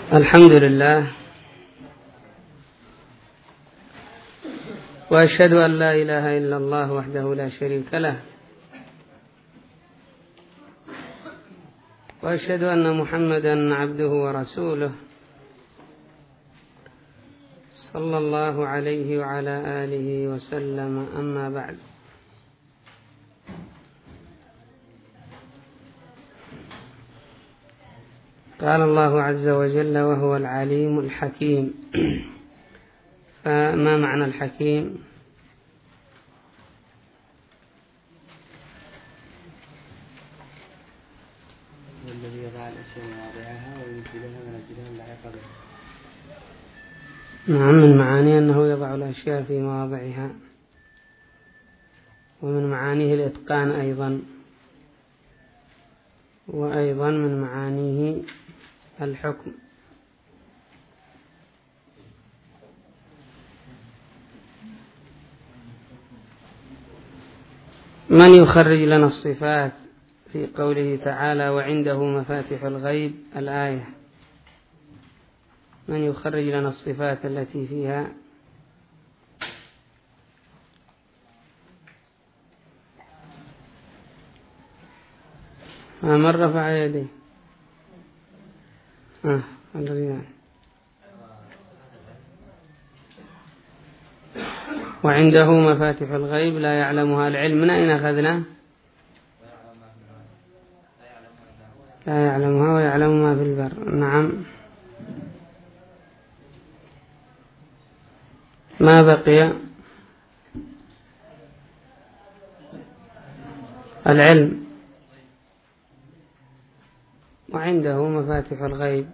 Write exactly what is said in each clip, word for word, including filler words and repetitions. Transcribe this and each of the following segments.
الحمد لله، وأشهد أن لا إله إلا الله وحده لا شريك له، وأشهد أن محمدا عبده ورسوله صلى الله عليه وعلى آله وسلم. أما بعد، قال الله عز وجل: وهو العليم الحكيم. فما معنى الحكيم؟ والذي يضع الأشياء مواضعها وينزلها منازلها لائق بها. نعم، من معانيه أنه يضع الأشياء في مواضعها، ومن معانيه الإتقان أيضا، وأيضا من معانيه الحكم. من يخرج لنا الصفات في قوله تعالى: وعنده مفاتح الغيب؟ الآية، من يخرج لنا الصفات التي فيها؟ من رفع يديه؟ آه الرجال. وعنده مفاتح الغيب لا يعلمها العلم. من أين أخذنا؟ لا يعلمها ويعلم ما في البر. نعم. ما بقي؟ العلم. وعنده مفاتح الغيب،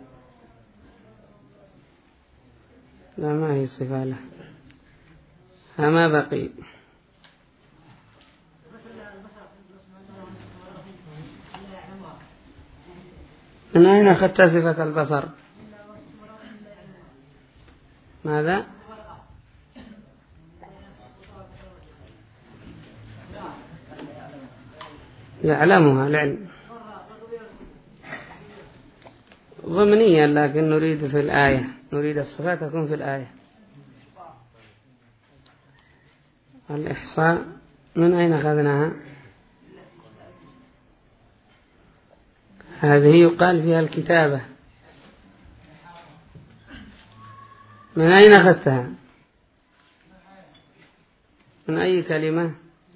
لا، ما هي صفة له. ما بقي؟ من أين أخذت صفة البصر؟ ماذا؟ يعلمها العلم ضمنيا، لكن نريد في الآية، نريد الصفات تكون في الآية. الإحصاء من أين أخذناها؟ هذه يقال فيها الكتابة. من أين أخذتها؟ من أي كلمة؟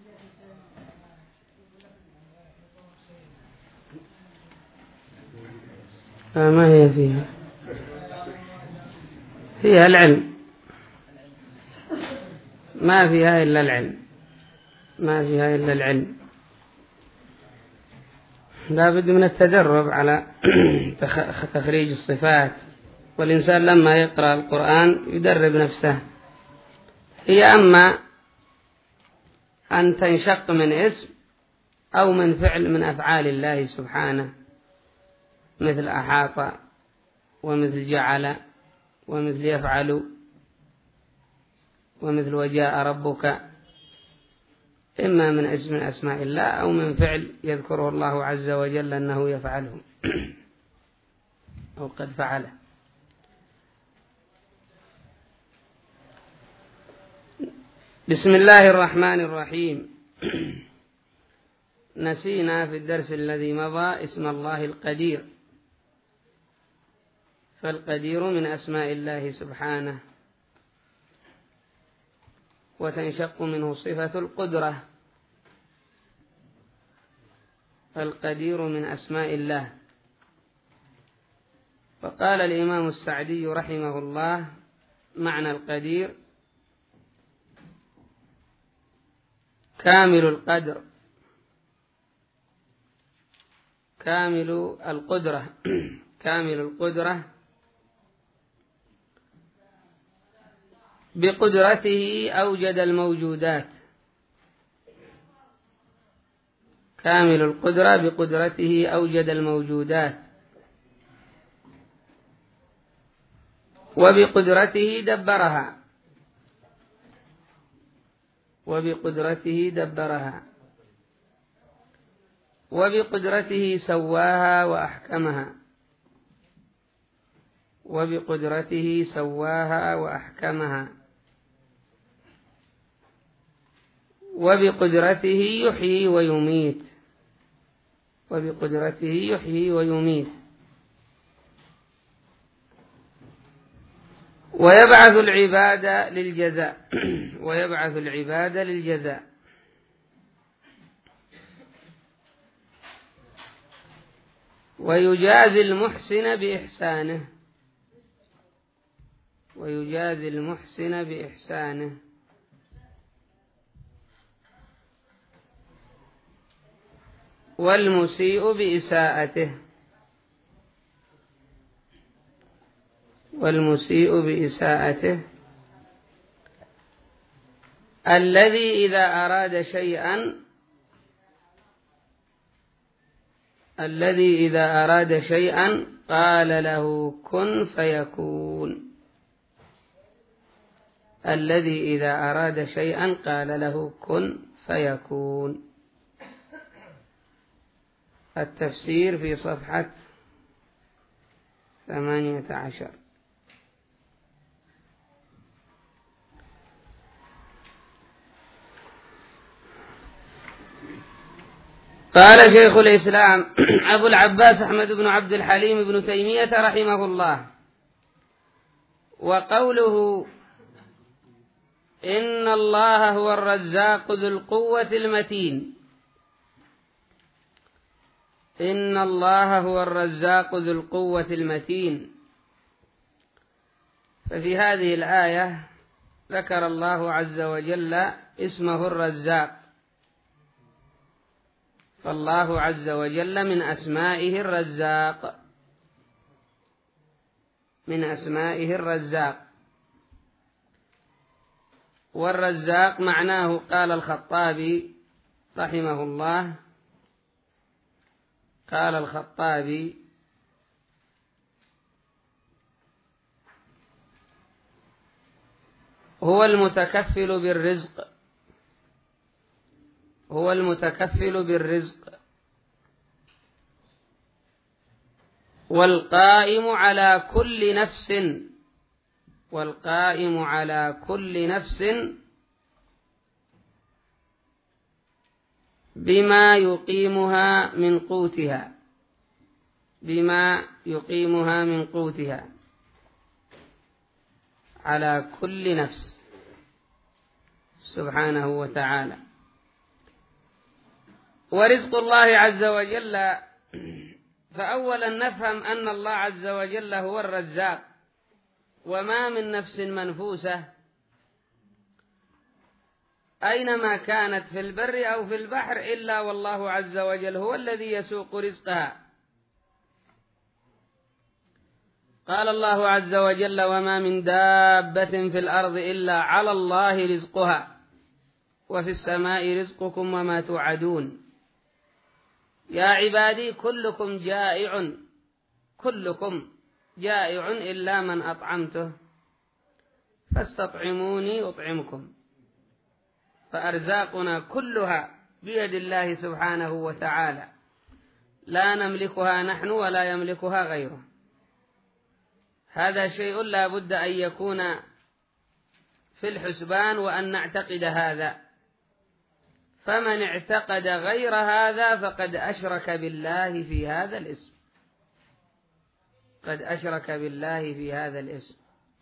فما هي فيها؟ فيها العلم، ما فيها إلا العلم، ما فيها إلا العلم. لا بد من التدرب على تخريج الصفات، والإنسان لما يقرأ القرآن يدرب نفسه. هي أما أن تنشق من اسم أو من فعل من أفعال الله سبحانه، مثل أحاط، ومثل جعل، ومثل يفعل، ومثل وجاء ربك، إما من اسم من أسماء الله أو من فعل يذكره الله عز وجل أنه يفعله أو قد فعله. بسم الله الرحمن الرحيم. نسينا في الدرس الذي مضى اسم الله القدير، فالقدير من أسماء الله سبحانه، وتنشق منه صفة القدرة. فالقدير من أسماء الله. فقال الإمام السعدي رحمه الله: معنى القدير كامل القدر، كامل القدرة كامل القدرة بقدرته أوجد الموجودات. كامل القدرة بقدرته أوجد الموجودات، وبقدرته دبرها وبقدرته دبرها وبقدرته سواها وأحكمها، وبقدرته سواها وأحكمها، وبقدرته يحيي ويميت، وبقدرته يحيي ويميت، ويبعث العباد للجزاء ويبعث العباد للجزاء، ويجازي المحسن بإحسانه ويجازي المحسن بإحسانه، والمسيء بإساءته والمسيء بإساءته الذي إذا أراد شيئا الذي إذا أراد شيئا قال له كن فيكون الذي إذا أراد شيئا قال له كن فيكون. التفسير في صفحة ثمانية عشر. قال شيخ الإسلام أبو العباس أحمد بن عبد الحليم بن تيمية رحمه الله: وقوله إن الله هو الرزاق ذو القوة المتين إن الله هو الرزاق ذو القوة المتين ففي هذه الآية ذكر الله عز وجل اسمه الرزاق، فالله عز وجل من أسمائه الرزاق من أسمائه الرزاق والرزاق معناه قال الخطابي رحمه الله قال الخطابي هو المتكفل بالرزق هو المتكفل بالرزق والقائم على كل نفس والقائم على كل نفس بما يقيمها من قوتها بما يقيمها من قوتها على كل نفس سبحانه وتعالى. ورزق الله عز وجل، فأولا نفهم أن الله عز وجل هو الرزاق، وما من نفس منفوسة أينما كانت في البر أو في البحر إلا والله عز وجل هو الذي يسوق رزقها. قال الله عز وجل: وما من دابة في الأرض إلا على الله رزقها وفي السماء رزقكم وما توعدون. يا عبادي كلكم جائع كلكم جائع إلا من أطعمته فاستطعموني أطعمكم. فأرزاقنا كلها بيد الله سبحانه وتعالى، لا نملكها نحن ولا يملكها غيره. هذا شيء لا بد أن يكون في الحسبان وأن نعتقد هذا. فمن اعتقد غير هذا فقد أشرك بالله في هذا الاسم قد أشرك بالله في هذا الاسم.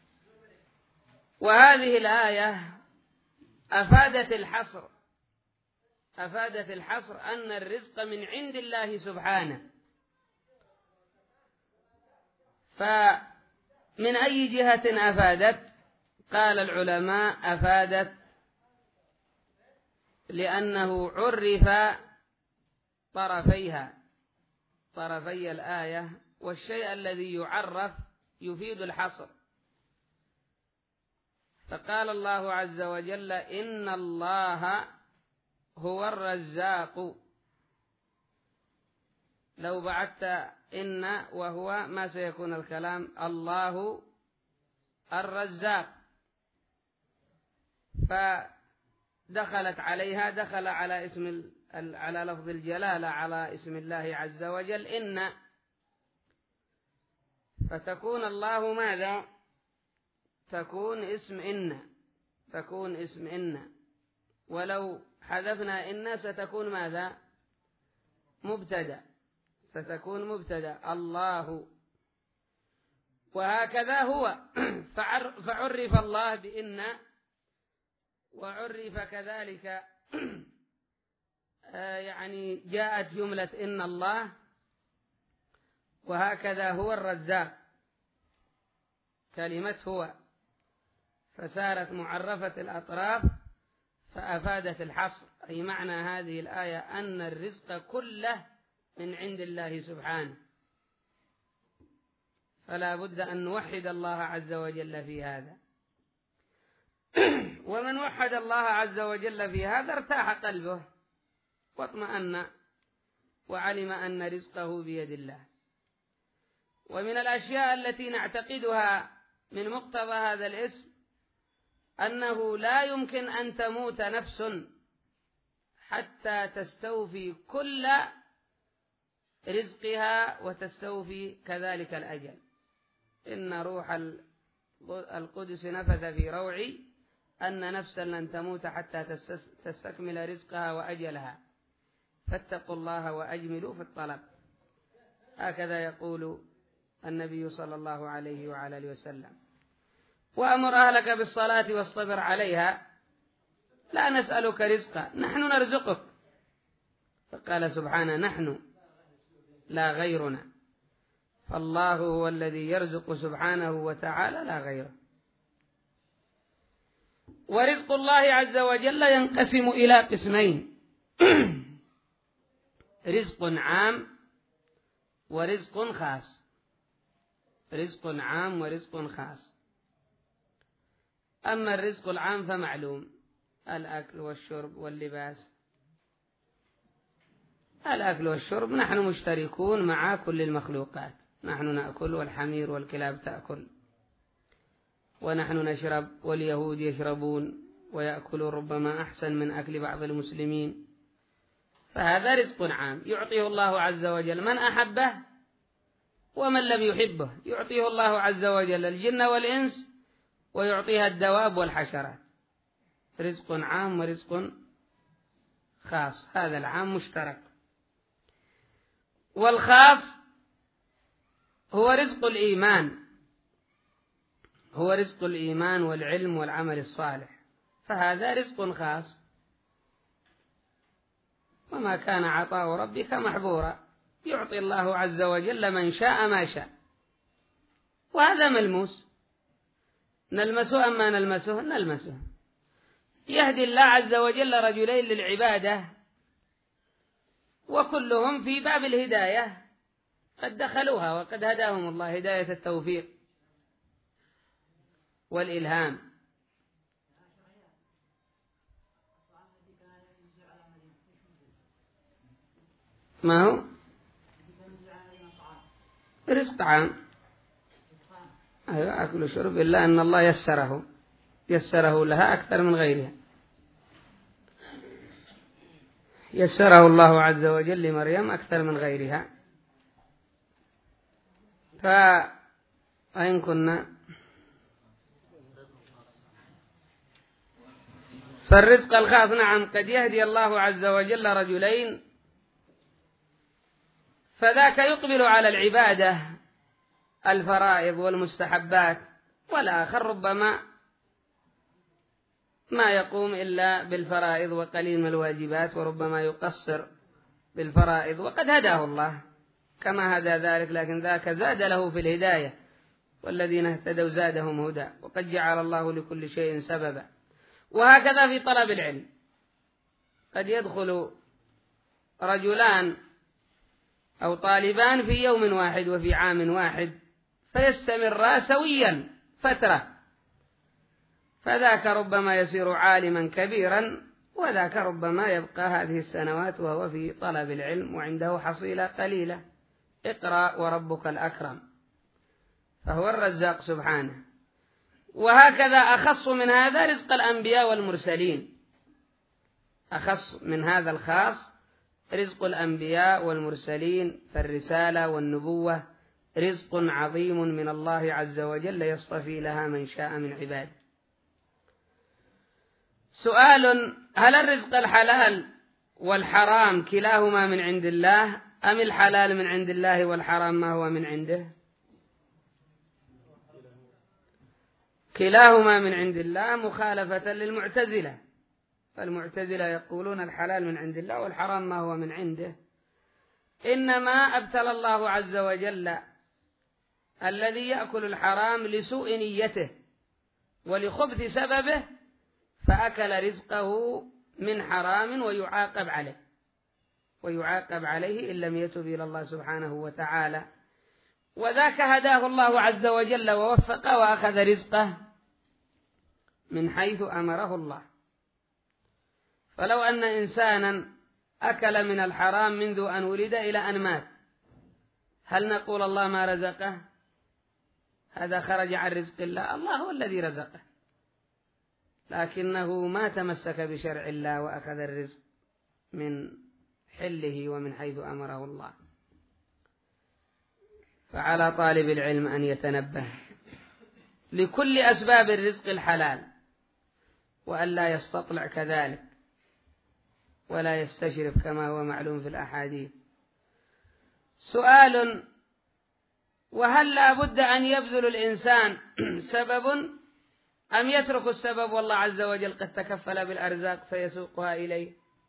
وهذه الآية أفادت الحصر أفادت الحصر أن الرزق من عند الله سبحانه. فمن أي جهة أفادت؟ قال العلماء أفادت لأنه عرف طرفيها طرفي الآية، والشيء الذي يعرف يفيد الحصر. فقال الله عز وجل: إن الله هو الرزاق. لو بعدت إن وهو ما سيكون الكلام الله الرزاق، فدخلت عليها دخل على اسم على لفظ الجلالة على اسم الله عز وجل إن. فتكون الله ماذا؟ تكون اسم إن، تكون اسم إن، ولو حذفنا إن ستكون ماذا؟ مبتدأ، ستكون مبتدأ الله. وهكذا هو فعرف الله بإن، وعرف كذلك يعني جاءت جملة إن الله. وهكذا هو الرزاق، كلمة هو فسارت معرفة الأطراف فأفادت الحصر، أي معنى هذه الآية أن الرزق كله من عند الله سبحانه، فلا بد أن نوحد الله عز وجل في هذا. ومن وحد الله عز وجل في هذا ارتاح قلبه واطمأن وعلم أن رزقه بيد الله. ومن الأشياء التي نعتقدها من مقتضى هذا الاسم أنه لا يمكن أن تموت نفس حتى تستوفي كل رزقها وتستوفي كذلك الأجل. إن روح القدس نفث في روعي أن نفسا لن تموت حتى تستكمل رزقها وأجلها، فاتقوا الله وأجملوا في الطلب. هكذا يقول النبي صلى الله عليه وعلى آله وسلم. وأمر أهلك بالصلاة والصبر عليها، لا نسألك رزقا نحن نرزقك. فقال سبحانه نحن لا غيرنا، فالله هو الذي يرزق سبحانه وتعالى لا غيره. ورزق الله عز وجل ينقسم إلى قسمين: رزق عام ورزق خاص. رزق عام ورزق خاص. أما الرزق العام فمعلوم: الأكل والشرب واللباس. الأكل والشرب نحن مشتركون مع كل المخلوقات، نحن نأكل والحمير والكلاب تأكل، ونحن نشرب واليهود يشربون ويأكلون ربما أحسن من أكل بعض المسلمين. فهذا رزق عام يعطيه الله عز وجل من أحبه ومن لم يحبه، يعطيه الله عز وجل الجن والإنس ويعطيها الدواب والحشرات. رزق عام ورزق خاص، هذا العام مشترك. والخاص هو رزق الإيمان، هو رزق الإيمان والعلم والعمل الصالح، فهذا رزق خاص. وما كان عطاء ربك محظورا، يعطي الله عز وجل من شاء ما شاء، وهذا ملموس. نلمسه أما نلمسه نلمسه. يهدي الله عز وجل رجلين للعبادة وكلهم في باب الهداية قد دخلوها، وقد هداهم الله هداية التوفيق والإلهام. ما هو رزق عام، أيوة أكل وشرب، إلا أن الله يسره يسره لها أكثر من غيرها. يسره الله عز وجل لمريم أكثر من غيرها. فأين كنا؟ فالرزق الخاص نعم قد يهدي الله عز وجل رجلين، فذاك يقبل على العبادة الفرائض والمستحبات، والآخر ربما ما يقوم إلا بالفرائض وقليل من الواجبات، وربما يقصر بالفرائض، وقد هداه الله كما هدى ذلك، لكن ذاك زاد له في الهداية، والذين اهتدوا زادهم هدى، وقد جعل الله لكل شيء سببا. وهكذا في طلب العلم، قد يدخل رجلان أو طالبان في يوم واحد وفي عام واحد فيستمرا سويا فترة، فذاك ربما يصير عالما كبيرا، وذاك ربما يبقى هذه السنوات وهو في طلب العلم وعنده حصيلة قليلة. اقرأ وربك الأكرم، فهو الرزاق سبحانه. وهكذا أخص من هذا رزق الأنبياء والمرسلين، أخص من هذا الخاص رزق الأنبياء والمرسلين، فالرسالة والنبوة رزق عظيم من الله عز وجل يصطفي لها من شاء من عباده. سؤال: هل الرزق الحلال والحرام كلاهما من عند الله، أم الحلال من عند الله والحرام ما هو من عنده؟ كلاهما من عند الله، مخالفة للمعتزلة، فالمعتزلة يقولون الحلال من عند الله والحرام ما هو من عنده. إنما أبتلى الله عز وجل الذي يأكل الحرام لسوء نيته ولخبث سببه، فأكل رزقه من حرام ويعاقب عليه ويعاقب عليه إن لم يتب إلى الله سبحانه وتعالى. وذاك هداه الله عز وجل ووفقه وأخذ رزقه من حيث أمره الله. فلو أن إنسانا أكل من الحرام منذ أن ولد إلى أن مات، هل نقول الله ما رزقه؟ هذا خرج عن رزق الله، الله هو الذي رزقه، لكنه ما تمسك بشرع الله وأخذ الرزق من حله ومن حيث أمره الله. فعلى طالب العلم أن يتنبه لكل أسباب الرزق الحلال، وأن لا يستطلع كذلك ولا يستشرف كما هو معلوم في الأحاديث. سؤال: وهل لا بد أن يبذل الإنسان سبب أم يترك السبب والله عز وجل قد تكفل بالأرزاق سيسوقها إليه؟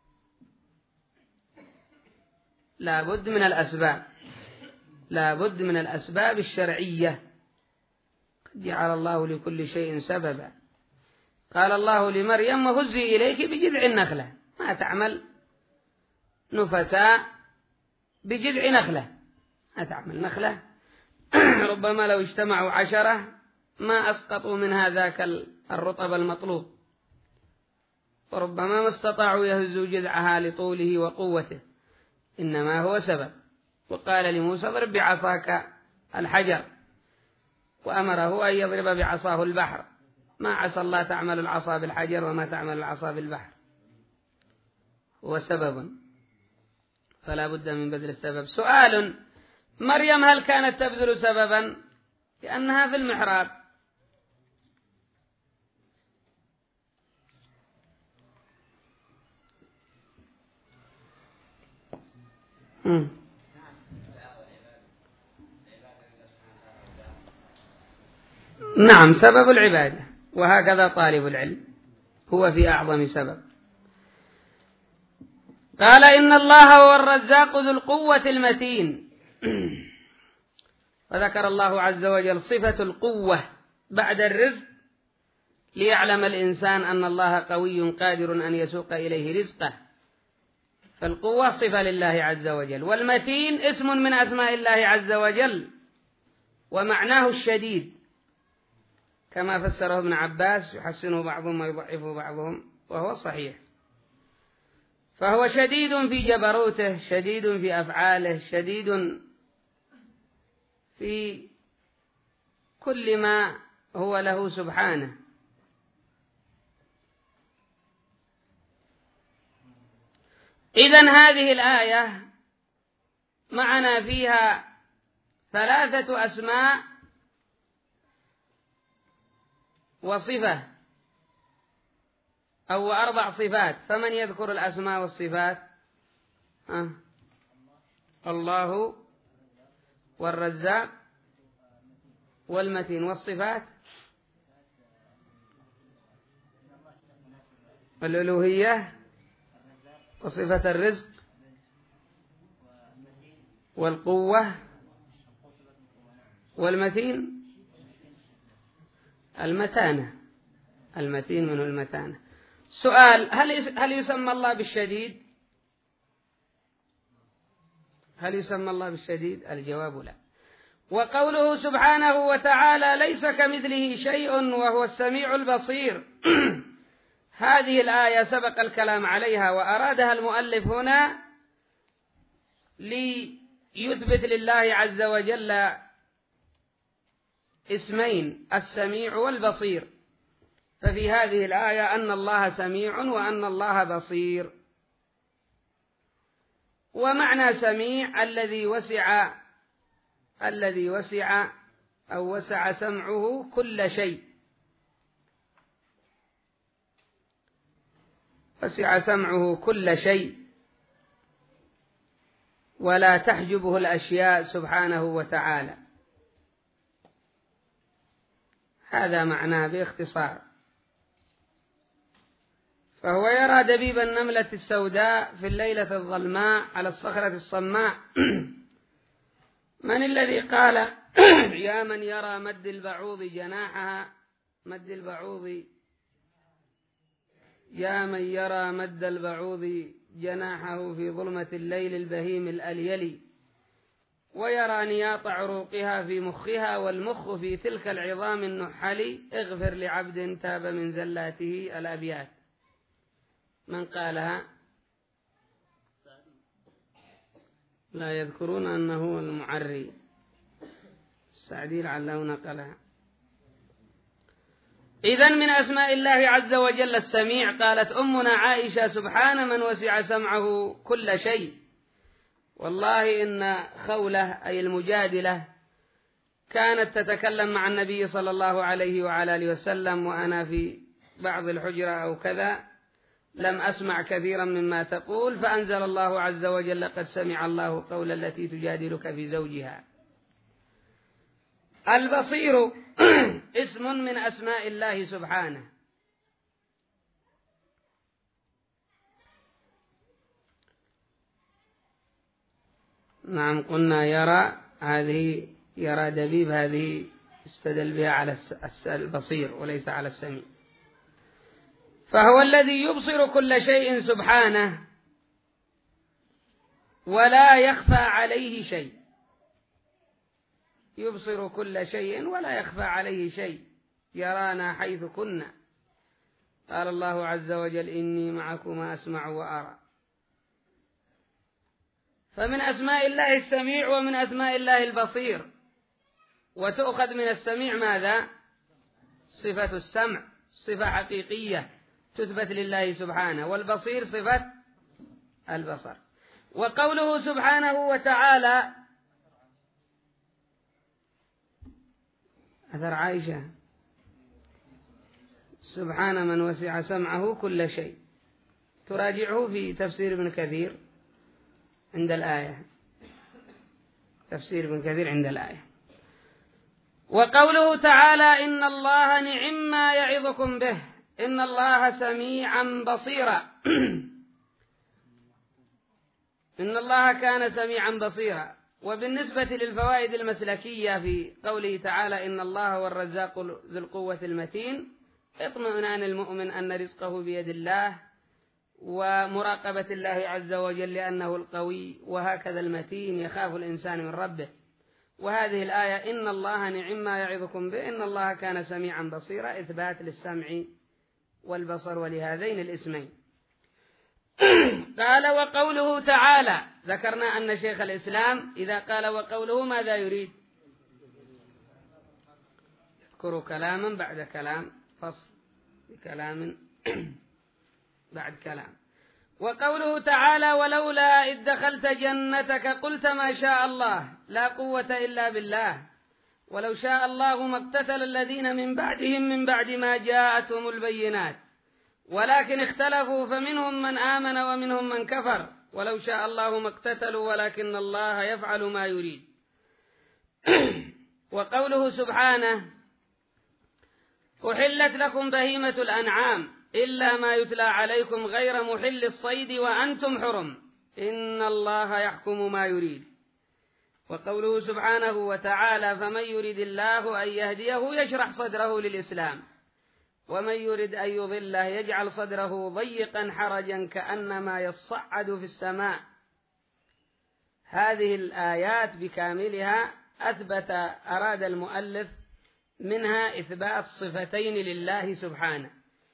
لا بد من الأسباب، لا بد من الأسباب الشرعية. قد جعل الله لكل شيء سببا. قال الله لمريم: وهزي إليك بجذع النخلة، ما تعمل نفساء بجذع نخلة، ما تعمل نخلة ربما لو اجتمعوا عشرة ما أسقطوا من هذاك الرطب المطلوب، وربما ما استطاعوا يهزوا جذعها لطوله وقوته، إنما هو سبب. وقال لموسى: اضرب بعصاك الحجر، وأمره أن يضرب بعصاه البحر. ما عسى الله تعمل العصا بالحجر وما تعمل العصا بالبحر، هو سبب، فلا بد من بذل السبب. سؤال: مريم هل كانت تبذل سببا؟ لأنها في المحراب، م. نعم، سبب العبادة، وهكذا طالب العلم هو في أعظم سبب. قال: إن الله هو الرزاق ذو القوة المتين. فذكر الله عز وجل صفة القوة بعد الرزق ليعلم الإنسان أن الله قوي قادر أن يسوق إليه رزقه. فالقوة صفة لله عز وجل، والمتين اسم من أسماء الله عز وجل، ومعناه الشديد، كما فسره ابن عباس: يحسنه بعضهم ويضعفه بعضهم، وهو صحيح. فهو شديد في جبروته، شديد في أفعاله، شديد في كل ما هو له سبحانه. إذن هذه الآية معنا فيها ثلاثة أسماء وصفة، أو أربع صفات. فمن يذكر الأسماء والصفات؟ أه. الله والرزاق والمتين. والصفات: الألوهية وصفة الرزق والقوة والمتين المتانة، المتين منه المتانة. سؤال: هل هل يسمى الله بالشديد؟ هل يسمى الله بالشديد؟ الجواب لا. وقوله سبحانه وتعالى: ليس كمثله شيء وهو السميع البصير. هذه الآية سبق الكلام عليها، وأرادها المؤلف هنا ليثبت لله عز وجل اسمين: السميع والبصير. ففي هذه الآية أن الله سميع وأن الله بصير. ومعنى سميع الذي وسع الذي وسع أو وسع سمعه كل شيء، وسع سمعه كل شيء ولا تحجبه الأشياء سبحانه وتعالى. هذا معناه باختصار. فهو يرى دبيب النملة السوداء في الليلة الظلماء على الصخرة الصماء. من الذي قال يا من يرى مد البعوض جناحها مد البعوض يا من يرى مد البعوض جناحه في ظلمة الليل البهيم الأليلي، ويرى نياط عروقها في مخها والمخ في تلك العظام النحل، اغفر لعبد تاب من زلاته الأبيات. من قالها؟ لا يذكرون أنه المعري السعدي لعله نقلها. إذن من أسماء الله عز وجل السميع. قالت أمنا عائشة سبحان من وسع سمعه كل شيء. والله إن خولة أي المجادلة كانت تتكلم مع النبي صلى الله عليه وعلى آله وسلم وأنا في بعض الحجرة أو كذا، لم أسمع كثيرا مما تقول، فأنزل الله عز وجل قد سمع الله قول التي تجادلك في زوجها. البصير اسم من أسماء الله سبحانه. نعم قلنا يرى، هذه يرى دبيب، هذه استدل بها على البصير وليس على السميع. فهو الذي يبصر كل شيء سبحانه ولا يخفى عليه شيء. يبصر كل شيء ولا يخفى عليه شيء، يرانا حيث كنا. قال الله عز وجل إني معكما أسمع وأرى. فمن أسماء الله السميع ومن أسماء الله البصير. وتؤخذ من السميع ماذا؟ صفة السمع، صفة حقيقية تثبت لله سبحانه، والبصير صفة البصر. وقوله سبحانه وتعالى أثر عائشة سبحان من وسع سمعه كل شيء، تراجعه في تفسير ابن كثير عند الآية، تفسير ابن كثير عند الآية. وقوله تعالى إن الله نعم ما يعظكم به إن الله سميعا بصيرا. إن الله كان سميعا بصيرا. وبالنسبة للفوائد المسلكية في قوله تعالى إن الله هو الرزاق ذو القوة المتين، اطمئنان المؤمن أن رزقه بيد الله، ومراقبة الله عز وجل لأنه القوي، وهكذا المتين يخاف الإنسان من ربه. وهذه الآية إن الله نعم ما يعظكم به إن الله كان سميعا بصيرا، إثبات للسمع والبصر ولهذين الاسمين. قال وقوله تعالى، ذكرنا أن شيخ الإسلام إذا قال وقوله ماذا يريد؟ يذكر كلاما بعد كلام، فصل بكلام بعد كلام. وقوله تعالى ولولا إذ دخلت جنتك قلت ما شاء الله لا قوة إلا بالله ولو شاء الله ما اقتتل الذين من بعدهم من بعد ما جاءتهم البينات ولكن اختلفوا فمنهم من آمن ومنهم من كفر ولو شاء الله ما اقتتلوا ولكن الله يفعل ما يريد. وقوله سبحانه أحلت لكم بهيمة الأنعام إلا ما يتلى عليكم غير محل الصيد وأنتم حرم إن الله يحكم ما يريد. وقوله سبحانه وتعالى فمن يريد الله أن يهديه يشرح صدره للإسلام ومن يريد أن يضله يجعل صدره ضيقا حرجا كأنما يصعد في السماء. هذه الآيات بكاملها أثبت أراد المؤلف منها إثبات صفتين لله سبحانه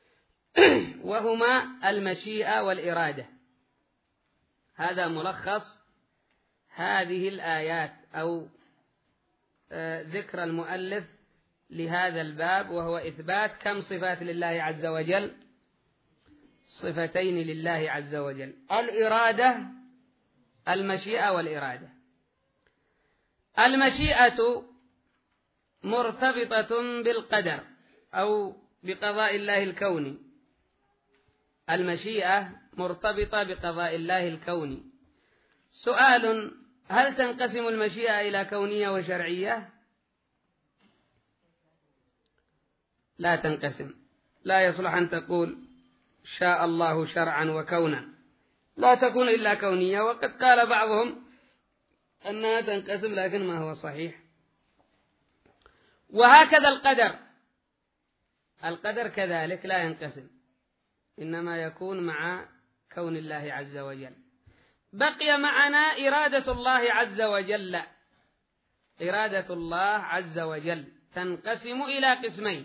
وهما المشيئة والإرادة. هذا ملخص هذه الآيات أو ذكر المؤلف لهذا الباب، وهو إثبات كم صفات لله عز وجل؟ صفتين لله عز وجل، الإرادة، المشيئة والإرادة. المشيئة مرتبطة بالقدر أو بقضاء الله الكوني. المشيئة مرتبطة بقضاء الله الكوني. سؤال: هل تنقسم المشيئة إلى كونية وشرعية؟ لا تنقسم. لا يصلح أن تقول شاء الله شرعا وكونا، لا تكون إلا كونية. وقد قال بعضهم أنها تنقسم، لكن ما هو صحيح. وهكذا القدر، القدر كذلك لا ينقسم، إنما يكون مع كون الله عز وجل. بقي معنا إرادة الله عز وجل. إرادة الله عز وجل تنقسم إلى قسمين: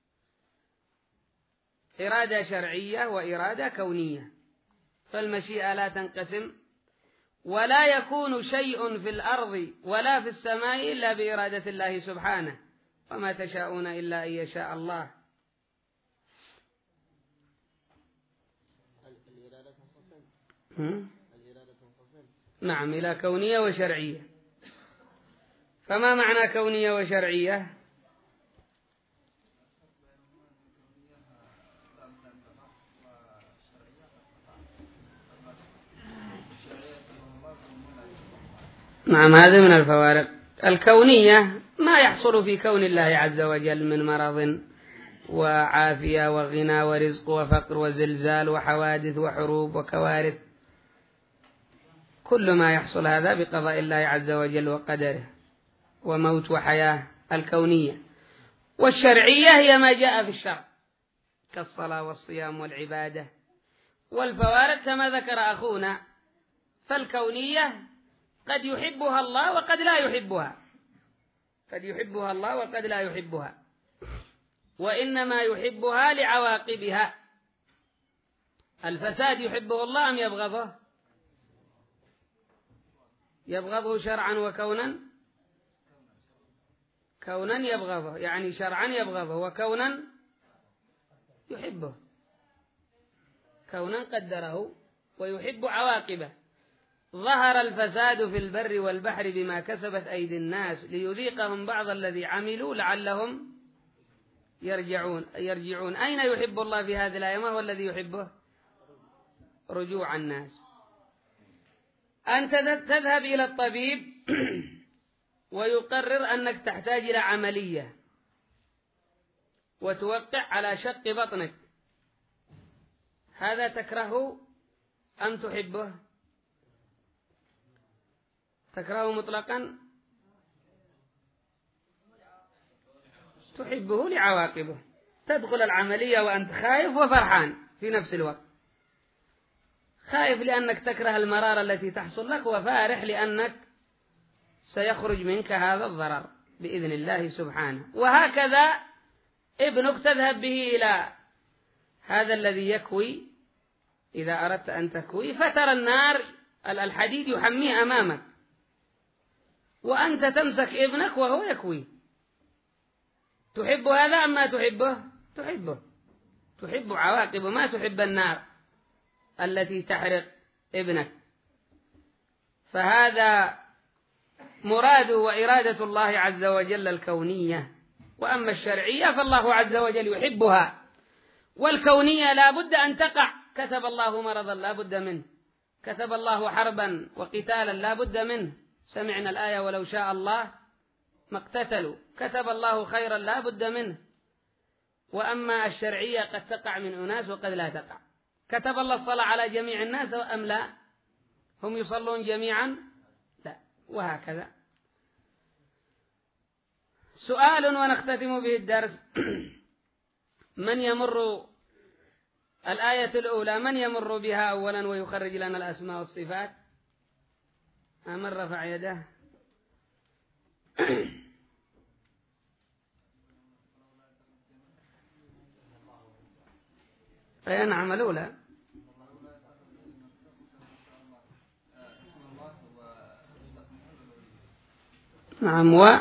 إرادة شرعية وإرادة كونية. فالمشيئة لا تنقسم، ولا يكون شيء في الأرض ولا في السماء إلا بإرادة الله سبحانه، وما تشاءون إلا أن يشاء الله. نعم، إلى كونية وشرعية. فما معنى كونية وشرعية؟ نعم، هذا من الفوارق. الكونية ما يحصل في كون الله عز وجل من مرض وعافية وغنى ورزق وفقر وزلزال وحوادث وحروب وكوارث، كل ما يحصل هذا بقضاء الله عز وجل وقدره، وموت وحياة، الكونية. والشرعية هي ما جاء في الشرع كالصلاة والصيام والعبادة. والفوارق كما ذكر أخونا، فالكونية قد يحبها الله وقد لا يحبها، قد يحبها الله وقد لا يحبها، وإنما يحبها لعواقبها. الفساد يحبه الله أم يبغضه؟ يبغضه شرعا وكونا. كونا يبغضه، يعني شرعا يبغضه، وكونا يحبه. كونا قدره ويحب عواقبه. ظهر الفساد في البر والبحر بما كسبت أيدي الناس ليذيقهم بعض الذي عملوا لعلهم يرجعون يرجعون أين يحب الله في هذه الآية؟ ما هو الذي يحبه؟ رجوع الناس. أنت تذهب إلى الطبيب ويقرر أنك تحتاج إلى عملية وتوقع على شق بطنك، هذا تكرهه أم تحبه؟ تكرهه مطلقا؟ تحبه لعواقبه. تدخل العملية وأنت خايف وفرحان في نفس الوقت. خايف لأنك تكره المرارة التي تحصل لك، وفارح لأنك سيخرج منك هذا الضرر بإذن الله سبحانه. وهكذا ابنك تذهب به إلى هذا الذي يكوي إذا أردت أن تكوي، فترى النار الحديد يحميه أمامك، وأنت تمسك ابنك وهو يكوي. تحب هذا أم ما تحبه؟ تحبه، تحب عواقبه، ما تحب النار التي تحرق ابنك. فهذا مراد وإرادة الله عز وجل الكونية. وأما الشرعية فالله عز وجل يحبها. والكونية لا بد أن تقع. كتب الله مرضا لا بد منه، كتب الله حربا وقتالا لا بد منه، سمعنا الآية ولو شاء الله ما اقتتلوا، كتب الله خيرا لا بد منه. وأما الشرعية قد تقع من أناس وقد لا تقع. كتب الله الصلاة على جميع الناس أم لا؟ هم يصلون جميعا؟ لا. وهكذا. سؤال ونختتم به الدرس. من يمر الآية الأولى، من يمر بها أولا ويخرج لنا الأسماء والصفات؟ من رفع يده؟ أي نعم الأولى. نعم. و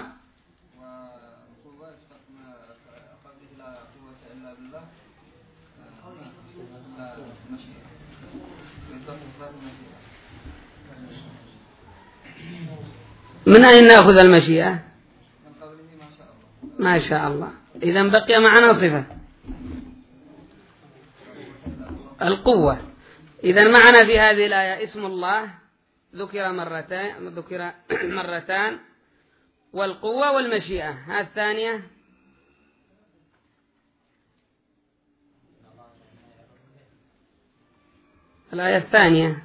من أين نأخذ المشيئة؟ ما شاء الله. إذن بقي معنا صفة القوة. إذن معنا في هذه الآية اسم الله ذكر مرتين ذكر مرتان والقوة والمشيئة. ها الثانية الآية الثانية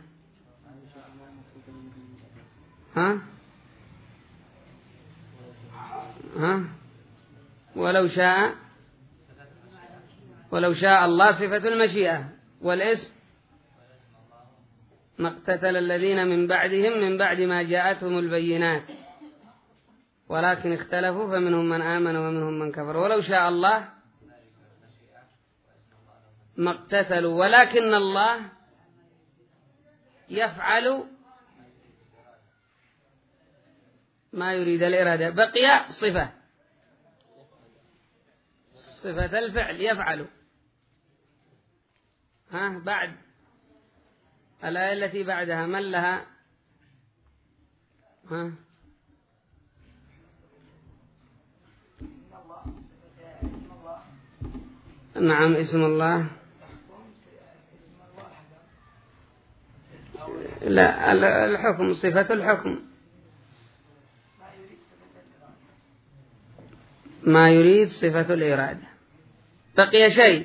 ها ها ولو شاء ولو شاء الله صفة المشيئة. والاسم ما اقتتل الذين من بعدهم من بعد ما جاءتهم البينات ولكن اختلفوا فمنهم من آمن ومنهم من كفر. ولو شاء الله ما اقتتلوا ولكن الله يفعل ما يريد الإرادة. بقي صفة صفة الفعل يفعل. ها بعد الآية التي بعدها من لها؟ ها نعم اسم الله. لا الحكم صفة الحكم ما يريد صفة الإرادة. بقي شيء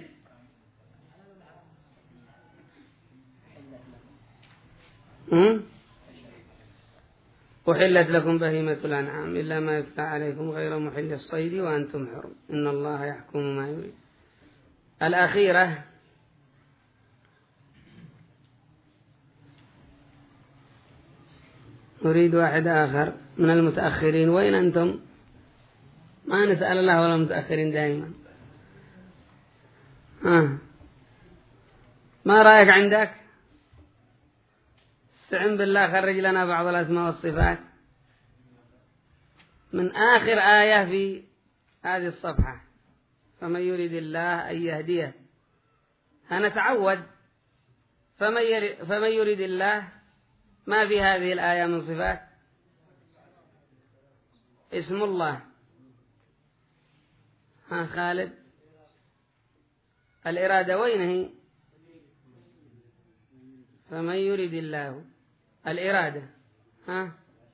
أحلت لكم بهيمة الأنعام إلا ما يتلى عليكم غير محل الصيد وأنتم حرم إن الله يحكم ما يريد. الأخيرة نريد واحد آخر من المتأخرين. وين أنتم؟ ما نسأل الله ولا المتأخرين دائما. ها ما رأيك عندك؟ استعن بالله خرج لنا بعض الأسماء والصفات من آخر آية في هذه الصفحة. فمن يريد الله أن يهديه هنتعود. فمن يريد, فمن يريد الله ما في هذه الآية من صفات؟ اسم الله. ها خالد الإرادة وين هي؟ فمن يريد الله الإرادة ها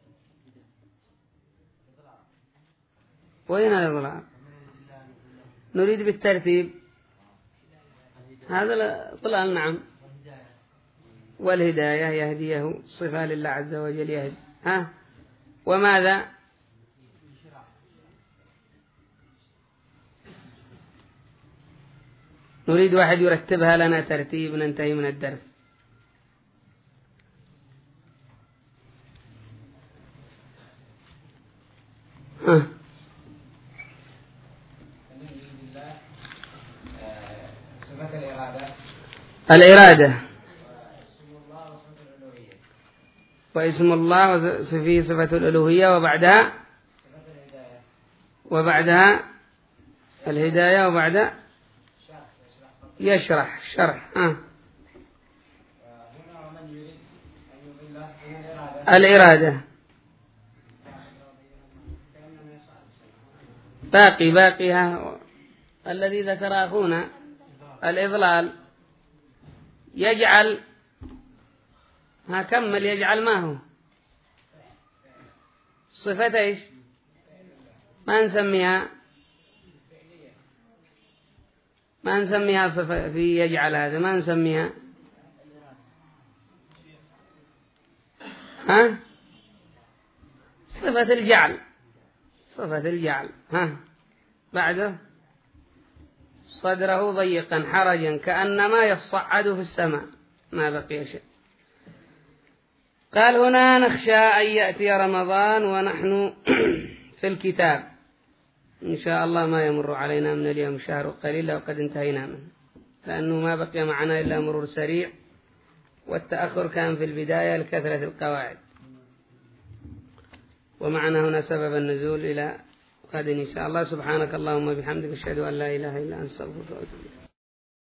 وين الإضلال؟ نريد بالترتيب هذا الإضلال. نعم والهداية يهديه صفة لله عز وجل يهدي. ها وماذا؟ نريد واحد يرتبها لنا ترتيب ننتهي من الدرس. ها صفة الإرادة الإرادة واسم الله وفي صفة الألوهية وبعدها وبعدها الهداية وبعد يشرح شرح. ها الإرادة باقي باقيها الذي ذكر أخونا الإضلال. يجعل ها كمل يجعل ما هو صفة إيش؟ ما نسميها ما نسميها صفة في يجعل هذا ما نسميها ها صفة الجعل صفة الجعل. ها بعده صدره ضيقا حرجا كأنما يصعد في السماء. ما بقي شيء. قال هنا نخشى أن يأتي رمضان ونحن في الكتاب إن شاء الله ما يمر علينا من اليوم شهر قليل وقد انتهينا منه لأنه ما بقي معنا إلا مرور سريع والتأخر كان في البداية لكثرة القواعد. ومعنا هنا سبب النزول إلى غد إن شاء الله. سبحانك اللهم وبحمدك أشهد أن لا إله إلا أنت أستغفرك وأتوب إليك.